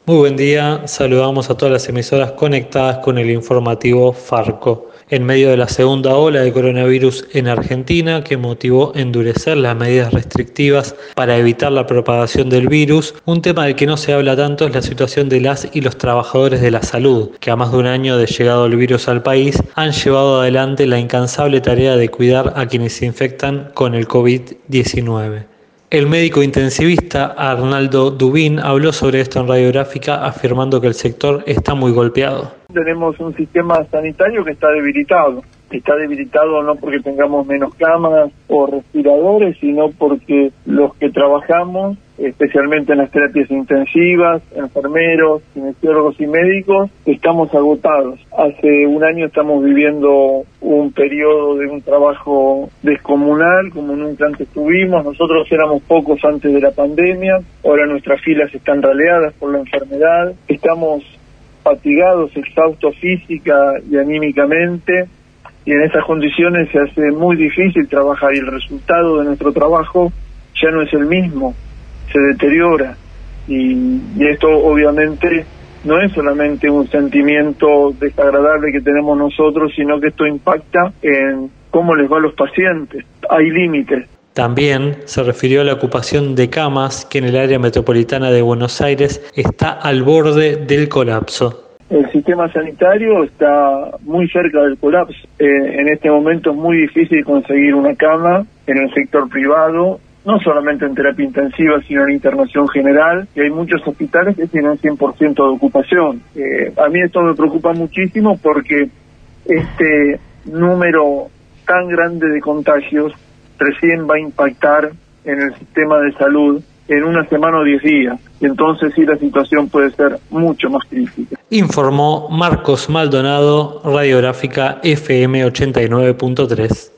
Muy buen día, saludamos a todas las emisoras conectadas con el informativo Farco. En medio de la segunda ola de coronavirus en Argentina, que motivó endurecer las medidas restrictivas para evitar la propagación del virus, un tema del que no se habla tanto es la situación de las y los trabajadores de la salud, que a más de un año de llegado el virus al país han llevado adelante la incansable tarea de cuidar a quienes se infectan con el COVID-19. El médico intensivista Arnaldo Dubín habló sobre esto en Radiográfica, afirmando que el sector está muy golpeado. Tenemos un sistema sanitario que está debilitado. Está debilitado no porque tengamos menos camas o respiradores, sino porque los que trabajamos, especialmente en las terapias intensivas, enfermeros, kinesiólogos y médicos, estamos agotados. Hace un año estamos viviendo un periodo de un trabajo descomunal, como nunca antes tuvimos. Nosotros éramos pocos antes de la pandemia, ahora nuestras filas están raleadas por la enfermedad. Estamos fatigados, exhaustos física y anímicamente, y en esas condiciones se hace muy difícil trabajar y el resultado de nuestro trabajo ya no es el mismo, se deteriora y esto obviamente no es solamente un sentimiento desagradable que tenemos nosotros, sino que esto impacta en cómo les va a los pacientes. Hay límites. También se refirió a la ocupación de camas que en el área metropolitana de Buenos Aires está al borde del colapso. El sistema sanitario está muy cerca del colapso. En este momento es muy difícil conseguir una cama en el sector privado, no solamente en terapia intensiva, sino en internación general, y hay muchos hospitales que tienen 100% de ocupación. A mí esto me preocupa muchísimo porque este número tan grande de contagios recién va a impactar en el sistema de salud en una semana o 10 días, y entonces sí la situación puede ser mucho más crítica. Informó Marcos Maldonado, Radiográfica FM 89.3.